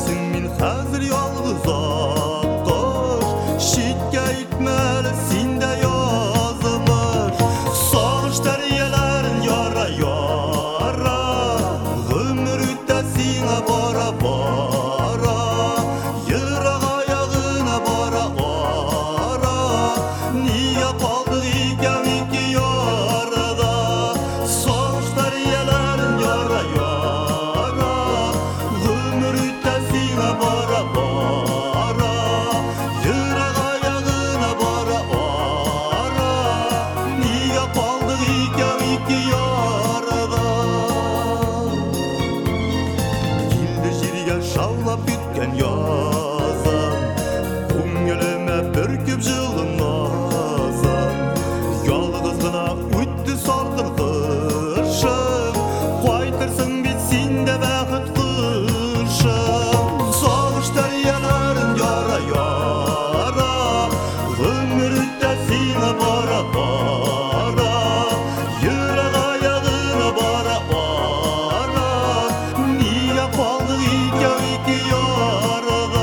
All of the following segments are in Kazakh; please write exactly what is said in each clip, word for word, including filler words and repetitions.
Bilesің мен қазір ялғыз аққош, шетке айтмәлі сенде язылыр. Сағыш дәрелерін яра яра, ғұмыр өтті сеңа бара бара, йырақ аяғына бара ара. Неге қалдық екен екі ярада? Сағыш дәрелерін яра яра, ғұмыр өтті сеңа бара бара, йырақ аяғына бара ара. Неге қалдық екен екі ярада? Келді жерге жаулап кеткен язым, көңіліме бүркіп жылы назым. Ялғыз ғына өтті салқын қышым, қайтырсың бет сенде бақыт құшым. Сағыш дәрелерін яра яра, ғұмыр өтті сеңа бара бара, йырақ аяғына бара ара. Неге қалдық екен екі ярада?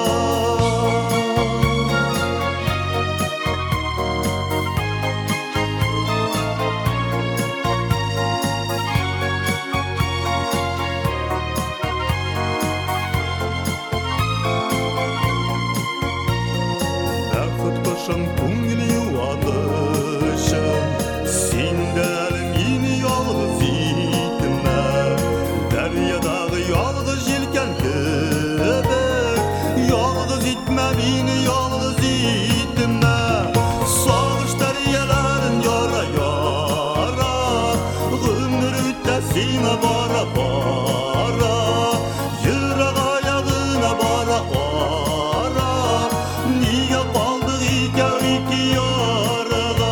Бақыт құшым көңіл юанышым, сенде әлі мені ялғыз етіме. Дариядағы ялғыз желкен кебек, ялғыз етме мені ялғыз етіме. Сағыш дәрелерін яра яра, ғұмыр өтті сеңа бара бара, йырақ аяғына бара ара. Неге қалдық екен екі ярада?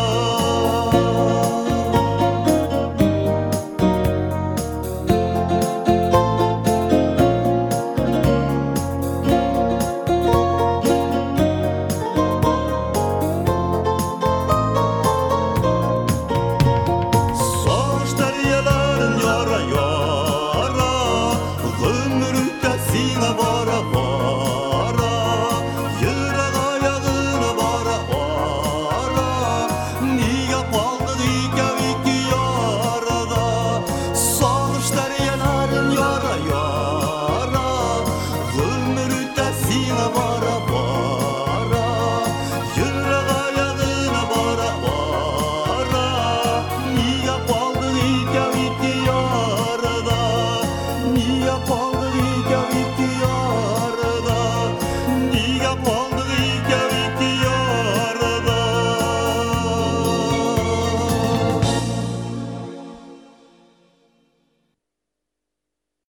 Сағыш дәрелерін яра яра, ғұмыр өтті сеңа бара бара.